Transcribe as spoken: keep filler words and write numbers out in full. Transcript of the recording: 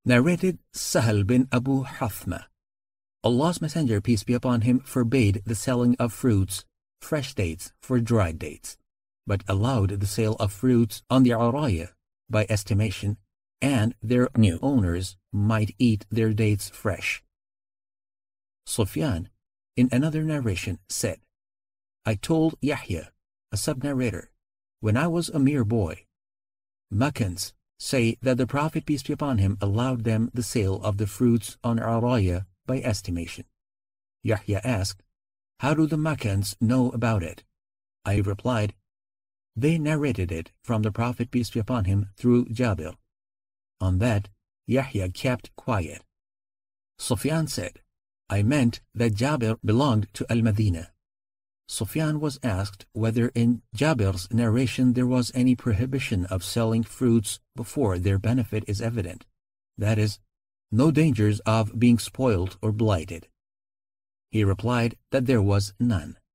Narrated Sahal bin Abu Hathma. Allah's Messenger, peace be upon him, forbade the selling of fruits, fresh dates for dried dates, but allowed the sale of fruits on the araya by estimation, and their new owners might eat their dates fresh. Sufyan, in another narration, said, I told Yahya, a sub-narrator, when I was a mere boy. Makkans say that the Prophet, peace be upon him, allowed them the sale of the fruits on araya by estimation. Yahya asked, how do the Makkans know about it? I replied, they narrated it from the Prophet, peace be upon him, through Jabir. On that, Yahya kept quiet. Sufyan said, I meant that Jabir belonged to Al-Madinah. Sufyan was asked whether in Jabir's narration there was any prohibition of selling fruits before their benefit is evident, that is, no dangers of being spoiled or blighted. He replied that there was none.